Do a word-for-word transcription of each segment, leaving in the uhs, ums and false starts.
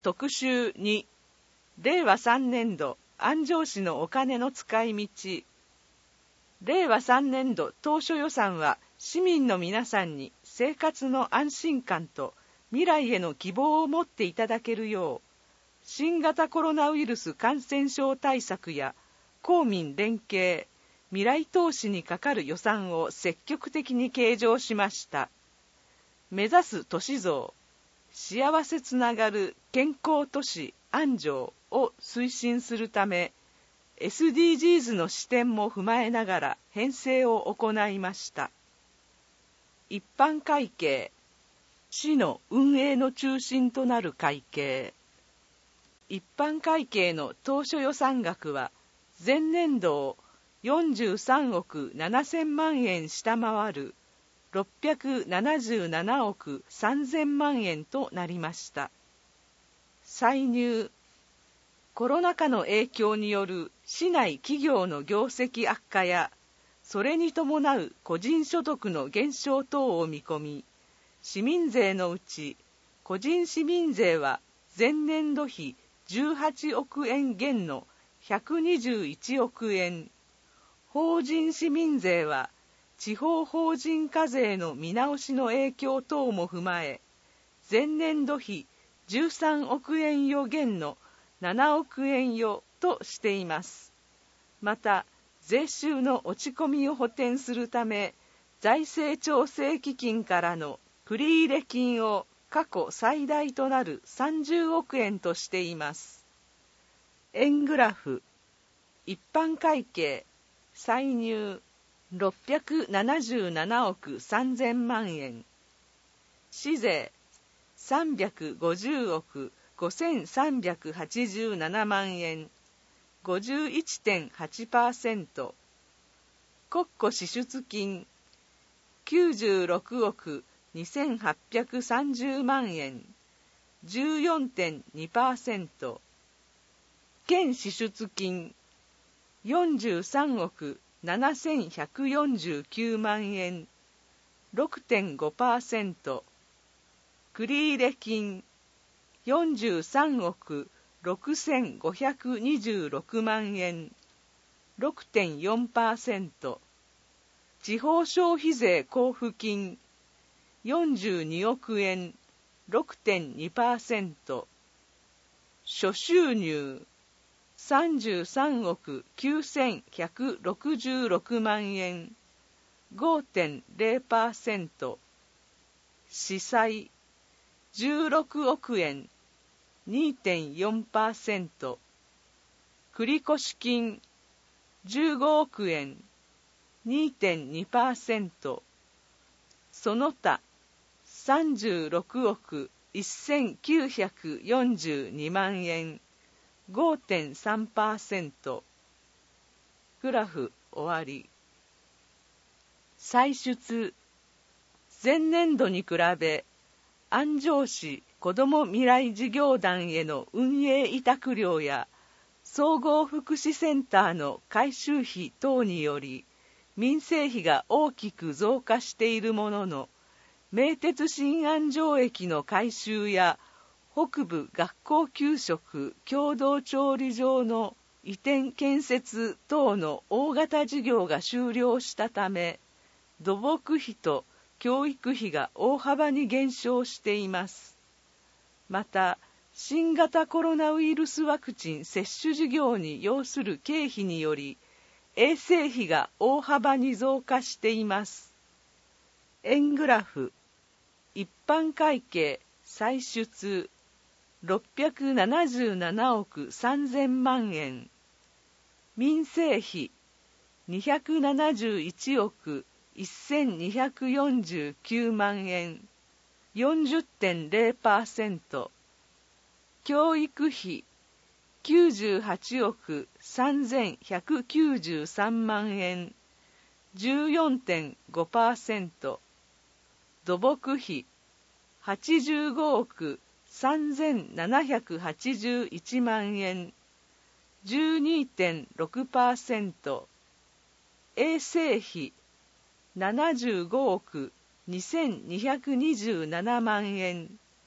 特集に、れいわさんねんど安城市のお金の使い道。れいわさんねんど当初予算は市民の皆さんに生活の安心感と未来への希望を持っていただけるよう、新型コロナウイルス感染症対策や公民連携、未来投資にかかる予算を積極的に計上しました。目指す都市像、幸せつながる健康都市安城を推進するため、エスディージーズ の視点も踏まえながら編成を行いました。一般会計、市の運営の中心となる会計。一般会計の当初予算額は前年度をよんじゅうさんおくななせんまんえん下回るろっぴゃくななじゅうななおくさんぜんまんえんとなりました。歳入、コロナ禍の影響による市内企業の業績悪化や、それに伴う個人所得の減少等を見込み、市民税のうち個人市民税は前年度比じゅうはちおくえん減のひゃくにじゅういちおくえん、法人市民税は地方法人課税の見直しの影響等も踏まえ、前年度比じゅうさんおくえん余減のななおくえん余としています。また、税収の落ち込みを補填するため、財政調整基金からの繰入金を過去最大となるさんじゅうおくえんとしています。円グラフ、一般会計、歳入ろっぴゃくななじゅうななおくさんぜんまんえん、市税さんびゃくごじゅうおくごせんさんびゃくはちじゅうななまんえん、ごじゅういってんはちパーセント、国庫支出金きゅうじゅうろくおくにせんはっぴゃくさんじゅうまんえん、じゅうよんてんにパーセント、県支出金よんじゅうさんおくななせんひゃくよんじゅうきゅうまんえん、ろくてんごパーセント、繰入金よんじゅうさんおくろくせんごひゃくにじゅうろくまんえん、ろくてんよんパーセント、地方消費税交付金よんじゅうにおくえん、ろくてんにパーセント、諸収入さんじゅうさんおくきゅうせんひゃくろくじゅうろくまんえん、ごてんれいパーセント、支債じゅうろくおくえん、にてんよんパーセント、繰越金じゅうごおくえん、にてんにパーセント、その他さんじゅうろくおくせんきゅうひゃくよんじゅうにまんえん、ごてんさんパーセント。グラフ終わり。歳出、前年度に比べ安城市子ども未来事業団への運営委託料や総合福祉センターの改修費等により民生費が大きく増加しているものの、名鉄新安城駅の改修や北部学校給食共同調理場の移転建設等の大型事業が終了したため、土木費と教育費が大幅に減少しています。また、新型コロナウイルスワクチン接種事業に要する経費により、衛生費が大幅に増加しています。円グラフ、一般会計歳出ろっぴゃくななじゅうななおくさんぜんまんえん、民生費にひゃくななじゅういちおくせんにひゃくよんじゅうきゅうまんえん、よんじゅってんれいパーセント、教育費きゅうじゅうはちおくさんぜんひゃくきゅうじゅうさんまんえん、じゅうよんてんごパーセント、土木費はちじゅうごおくさんぜんななひゃくはちじゅういちまんえん、じゅうにてんろくパーセント、衛生費ななじゅうごおくにせんにひゃくにじゅうななまんえん、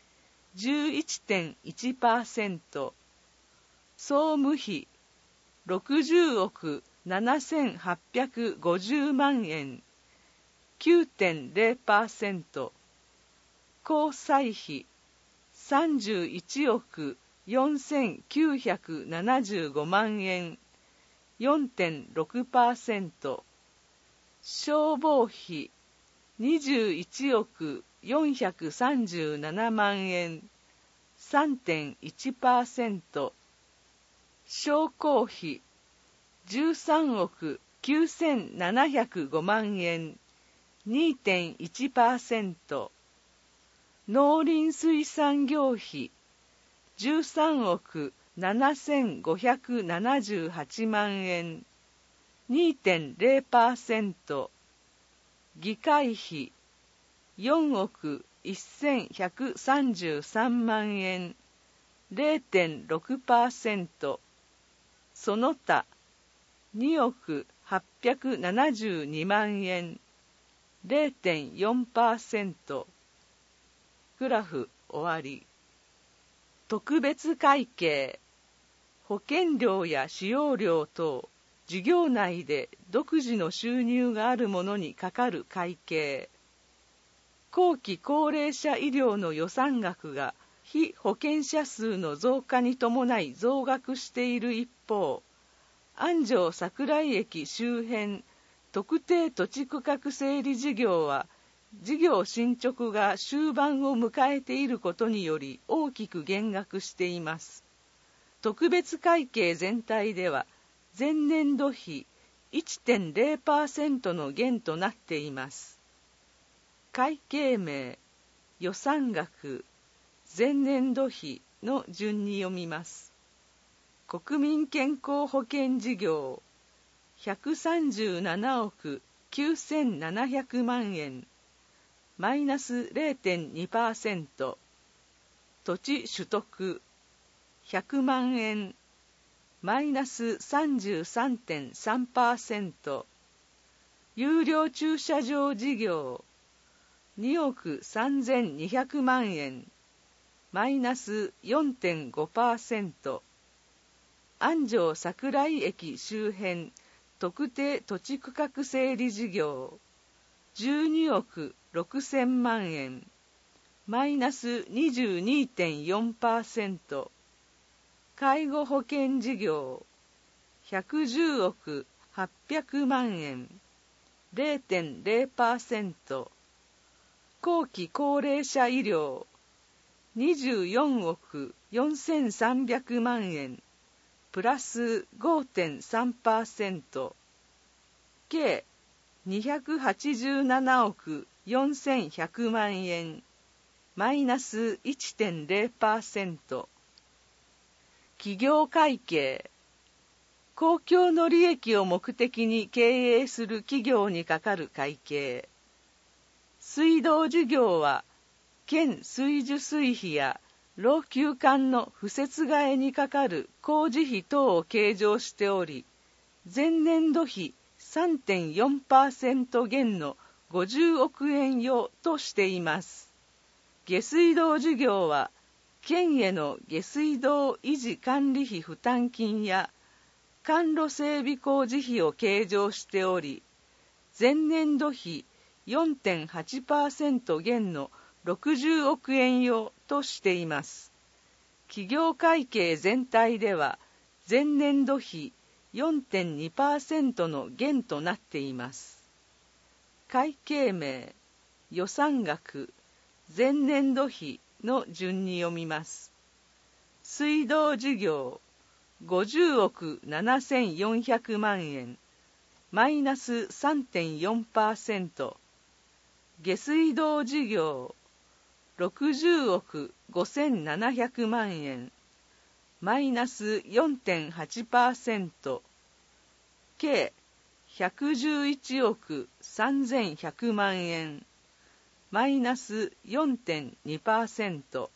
じゅういってんいちパーセント、総務費ろくじゅうおくななせんはっぴゃくごじゅうまんえん きゅうてんゼロパーセント、交際費さんじゅういちおくよんせんきゅうひゃくななじゅうごまんえん よんてんろくパーセント、消防費にじゅういちおくよんひゃくさんじゅうななまんえん さんてんいちパーセント、商工費じゅうさんおくきゅうせんななひゃくごまんえん にてんいちパーセント、農林水産業費じゅうさんおくななせんごひゃくななじゅうはちまんえん にてんゼロパーセント、議会費よんおくせんひゃくさんじゅうさんまんえん ゼロてんろくパーセント、その他におくはっぴゃくななじゅうにまんえん ゼロてんよんパーセント。 グラフ終わり。特別会計、保険料や使用料等、事業内で独自の収入があるものにかかる会計。後期高齢者医療の予算額が被保険者数の増加に伴い増額している一方、安城桜井駅周辺特定土地区画整理事業は事業進捗が終盤を迎えていることにより大きく減額しています。特別会計全体では前年度比 いってんゼロパーセント の減となっています。会計名、予算額、前年度比の順に読みます。国民健康保険事業ひゃくさんじゅうななおくきゅうせんななひゃくまんえん、マイナス ゼロてんにパーセント、土地取得ひゃくまんえん、マイナス さんじゅうさんてんさんパーセント、有料駐車場事業におくさんぜんにひゃくまんえん、マイナス よんてんごパーセント、安城桜井駅周辺特定土地区画整理事業じゅうにおくろくせんまんえん、マイナス にじゅうにてんよんパーセント、介護保険事業ひゃくじゅうおくはっぴゃくまんえん、ゼロてんゼロパーセント、後期高齢者医療にじゅうよんおくよんせんさんびゃくまんえん、プラス ごてんさんパーセント、計にひゃくはちじゅうななおくよんせんひゃくまんえん、マイナス いってんゼロパーセント。企業会計、公共の利益を目的に経営する企業にかかる会計。水道事業は県水受水費や老朽管の敷設替えにかかる工事費等を計上しており、前年度比 さんてんよんパーセント 減のごじゅうおくえん余としています。下水道事業は県への下水道維持管理費負担金や管路整備工事費を計上しており、前年度比 よんてんはちパーセント 減のろくじゅうおくえん余としています。企業会計全体では前年度比 よんてんにパーセント の減となっています。会計名、予算額、前年度比の順に読みます。水道事業ごじゅうおくななせんよんひゃくまんえん、マイナス さんてんよんパーセント。下水道事業ろくじゅうおくごせんななひゃくまんえん、マイナス よんてんはちパーセント。計ひゃくじゅういちおくさんぜんひゃくまんえん、マイナス よんてんにパーセント。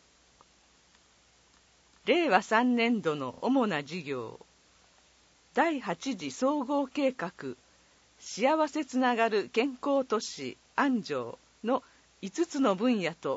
れいわさんねんどの主な事業。だいはち次総合計画、幸せつながる健康都市安城のいつつの分野と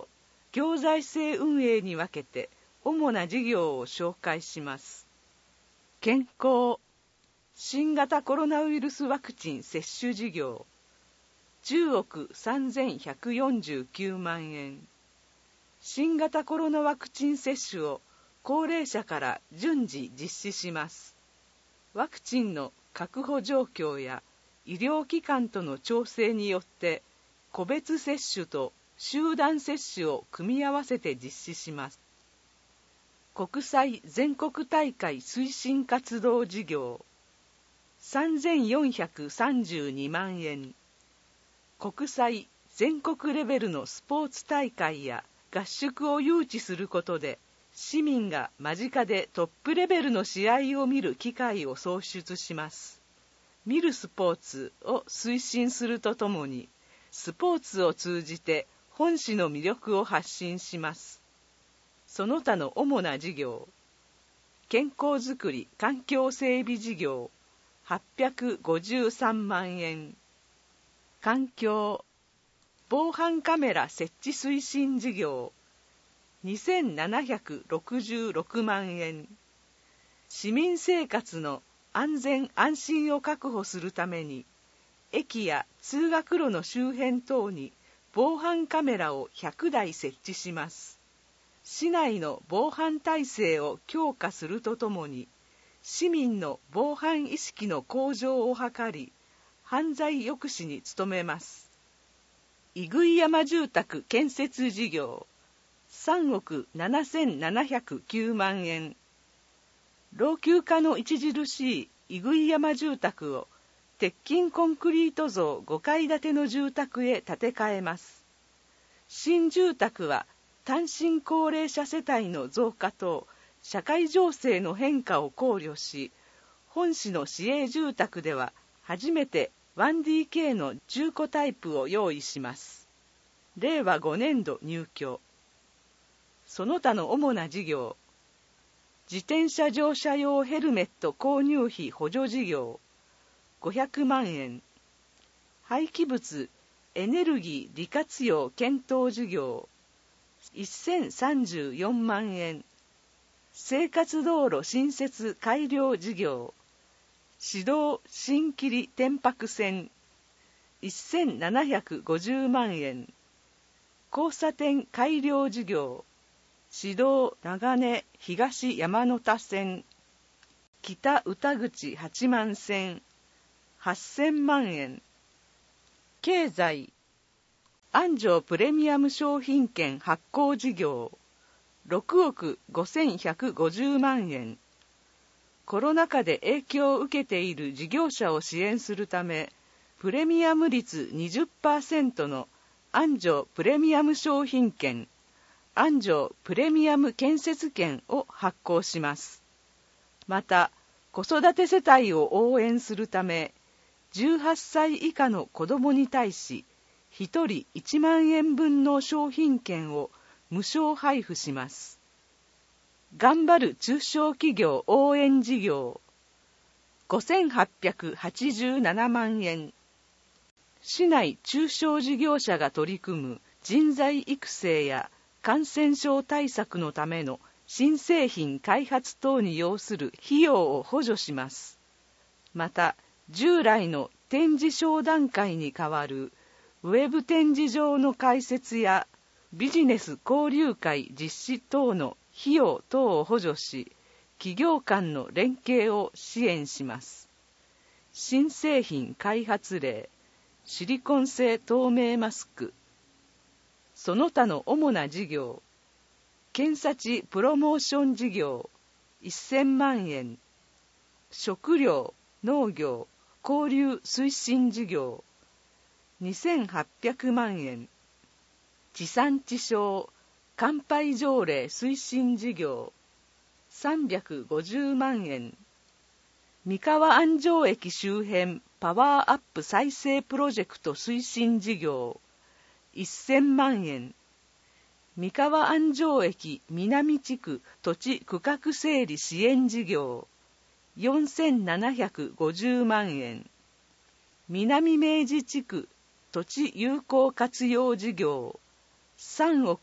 行財政運営に分けて主な事業を紹介します。健康、新型コロナウイルスワクチン接種事業、じゅうおくさんぜんひゃくよんじゅうきゅうまんえん。新型コロナワクチン接種を高齢者から順次実施します。ワクチンの確保状況や医療機関との調整によって個別接種と集団接種を組み合わせて実施します。国際全国大会推進活動事業、さんぜんよんひゃくさんじゅうにまんえん。国際全国レベルのスポーツ大会や合宿を誘致することで、市民が間近でトップレベルの試合を見る機会を創出します。見るスポーツを推進するとともに、スポーツを通じて本市の魅力を発信します。その他の主な事業、健康づくり環境整備事業、はっぴゃくごじゅうさんまんえん。環境、防犯カメラ設置推進事業、にせんななひゃくろくじゅうろくまんえん。市民生活の安全安心を確保するために、駅や通学路の周辺等に防犯カメラをひゃくだい設置します。市内の防犯体制を強化するとともに、市民の防犯意識の向上を図り、犯罪抑止に努めます。井杭山住宅建設事業、さんおくななせんななひゃくきゅうまんえん。老朽化の著しい井杭山住宅を鉄筋コンクリート造ごかい建ての住宅へ建て替えます。新住宅は単身高齢者世帯の増加と社会情勢の変化を考慮し、本市の市営住宅では初めて ワンディーケー の住戸タイプを用意します。れいわごねんど入居。その他の主な事業、自転車乗車用ヘルメット購入費補助事業、ごひゃくまんえん。廃棄物エネルギー利活用検討事業、せんさんじゅうよんまんえん。生活道路新設改良事業、市道新切天白線、せんななひゃくごじゅうまんえん。交差点改良事業、市道長根東山手線、北歌口八幡線、はっせんまんえん。経済、安城プレミアム商品券発行事業、ろくおくごせんひゃくごじゅうまんえん。コロナ禍で影響を受けている事業者を支援するため、プレミアム率 にじゅっパーセント の安城プレミアム商品券、安城プレミアム建設券を発行します。また、子育て世帯を応援するため、じゅうはっさい以下の子どもに対し、ひとりいちまんえんぶんの商品券を無償配布します。頑張る中小企業応援事業、ごせんはっぴゃくはちじゅうななまんえん。市内中小事業者が取り組む人材育成や感染症対策のための新製品開発等に要する費用を補助します。また、従来の展示商談会に代わるウェブ展示場の開設やビジネス交流会実施等の費用等を補助し、企業間の連携を支援します。新製品開発例、シリコン製透明マスク。その他の主な事業、検査地プロモーション事業、せんまんえん。食料、農業、交流推進事業、にせんはっぴゃくまんえん。地産地消、乾杯条例推進事業、さんびゃくごじゅうまんえん。三河安城駅周辺パワーアップ再生プロジェクト推進事業、せんまんえん。三河安城駅南地区土地区画整理支援事業、よんせんななひゃくごじゅうまんえん。南明治地区土地有効活用事業、さんおく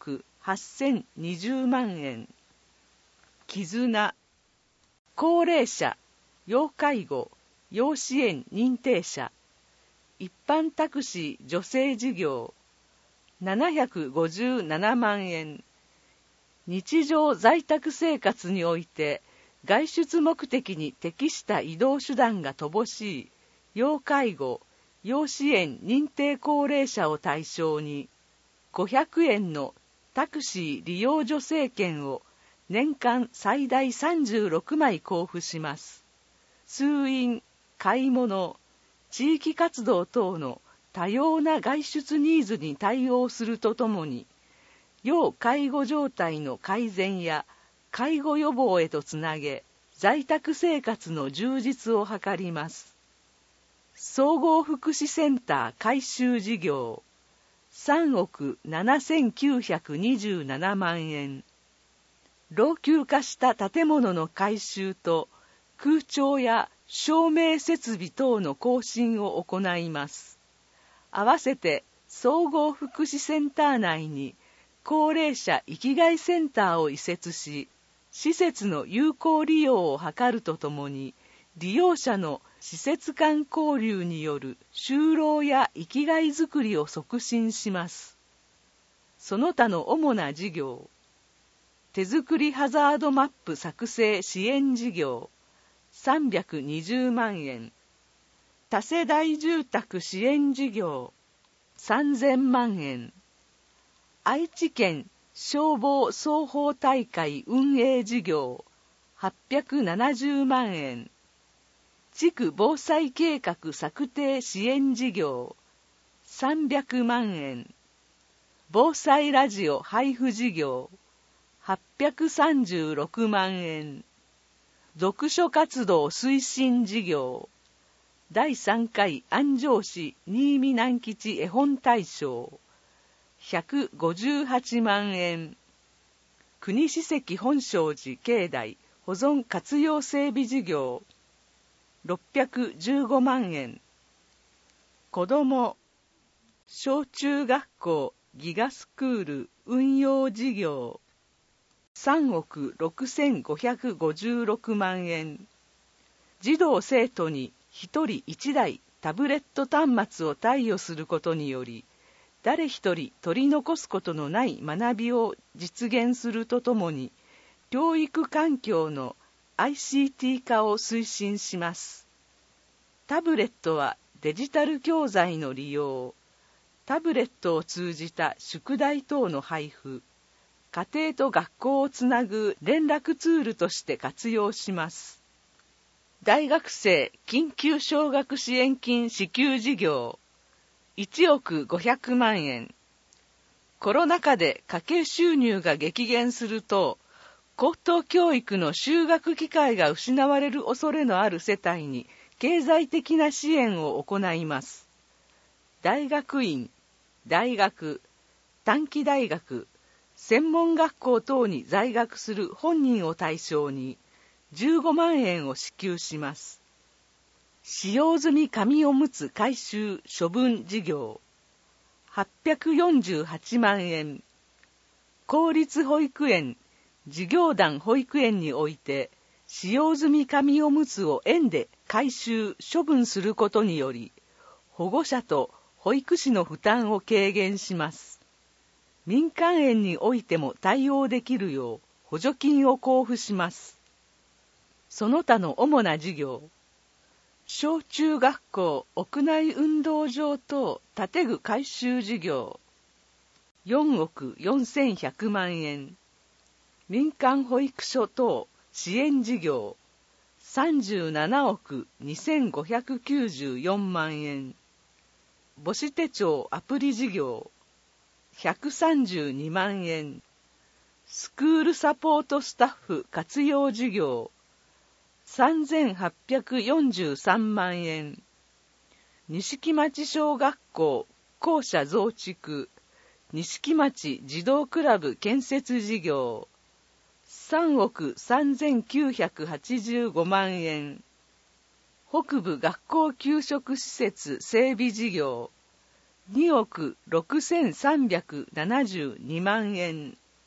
はっせんにじゅうまんえん。絆、高齢者、要介護、要支援認定者、一般タクシー助成事業、ななひゃくごじゅうななまんえん。日常在宅生活において、外出目的に適した移動手段が乏しい、要介護、要支援認定高齢者を対象に、ごひゃくえんのタクシー利用助成券を年間最大さんじゅうろくまい交付します。通院、買い物、地域活動等の多様な外出ニーズに対応するとともに、要介護状態の改善や介護予防へとつなげ、在宅生活の充実を図ります。総合福祉センター改修事業、さんおくななせんきゅうひゃくにじゅうななまんえん。老朽化した建物の改修と空調や照明設備等の更新を行います。合わせて総合福祉センター内に高齢者生きがいセンターを移設し、施設の有効利用を図るとともに、利用者の施設間交流による就労や生きがいづくりを促進します。その他の主な事業、手作りハザードマップ作成支援事業、さんびゃくにじゅうまんえん。多世代住宅支援事業、さんぜんまんえん。愛知県消防双方大会運営事業、はっぴゃくななじゅうまんえん。地区防災計画策定支援事業、さんびゃくまんえん。防災ラジオ配布事業、はっぴゃくさんじゅうろくまんえん。読書活動推進事業、だいさんかい安城市新見南吉絵本大賞、ひゃくごじゅうはちまんえん。国史跡本證寺境内保存活用整備事業、ろっぴゃくじゅうごまんえん。子ども小中学校ギガスクール運用事業、さんおくろくせんごひゃくごじゅうろくまんえん。児童生徒にひとりいちだいタブレット端末を貸与することにより、誰一人取り残すことのない学びを実現するとともに、教育環境の アイシーティー 化を推進します。タブレットはデジタル教材の利用、タブレットを通じた宿題等の配布、家庭と学校をつなぐ連絡ツールとして活用します。大学生緊急奨学支援金支給事業、いちおくごひゃくまんえん。コロナ禍で家計収入が激減すると、高等教育の修学機会が失われる恐れのある世帯に経済的な支援を行います。大学院、大学、短期大学、専門学校等に在学する本人を対象にじゅうごまんえんを支給します。使用済み紙おむつ回収処分事業、はっぴゃくよんじゅうはちまんえん。公立保育園、事業団保育園において、使用済み紙おむつを園で回収処分することにより、保護者と保育士の負担を軽減します。民間園においても対応できるよう補助金を交付します。その他の主な事業、小中学校屋内運動場等建具改修事業、よんおくよんせんひゃくまんえん。民間保育所等支援事業、さんじゅうななおくにせんごひゃくきゅうじゅうよんまんえん。母子手帳アプリ事業、ひゃくさんじゅうにまんえん。スクールサポートスタッフ活用事業、さんぜんはっぴゃくよんじゅうさんまんえん。錦町小学校校舎増築、錦町児童クラブ建設事業、さんおくさんぜんきゅうひゃくはちじゅうごまんえん。北部学校給食施設整備事業、におくろくせんさんびゃくななじゅうにまんえん。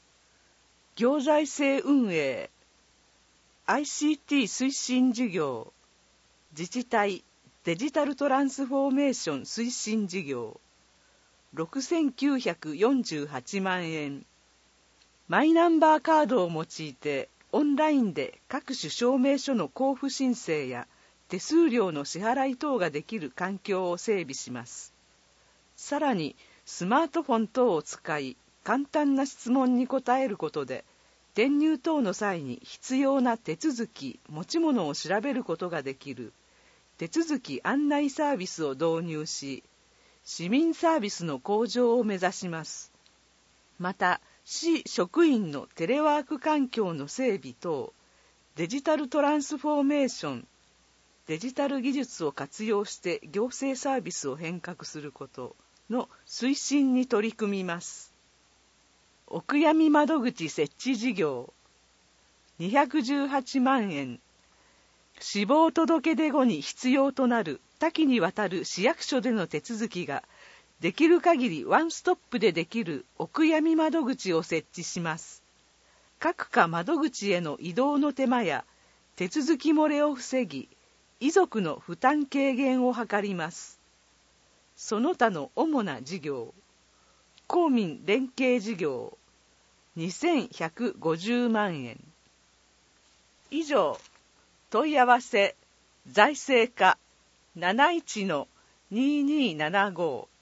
行財政運営、アイシーティー 推進事業、自治体デジタルトランスフォーメーション推進事業、ろくせんきゅうひゃくよんじゅうはちまんえん。マイナンバーカードを用いてオンラインで各種証明書の交付申請や手数料の支払い等ができる環境を整備します。さらにスマートフォン等を使い簡単な質問に答えることで転入等の際に必要な手続き、持ち物を調べることができる手続き案内サービスを導入し、市民サービスの向上を目指します。また、市職員のテレワーク環境の整備等、デジタルトランスフォーメーション、デジタル技術を活用して行政サービスを変革することの推進に取り組みます。お悔やみ窓口設置事業、にひゃくじゅうはちまんえん。死亡届出後に必要となる多岐にわたる市役所での手続きができる限りワンストップでできるお悔やみ窓口を設置します。各課窓口への移動の手間や手続き漏れを防ぎ、遺族の負担軽減を図ります。その他の主な事業、公民連携事業、にせんひゃくごじゅうまんえん。以上、問い合わせ財政課 なないちのにーにーななご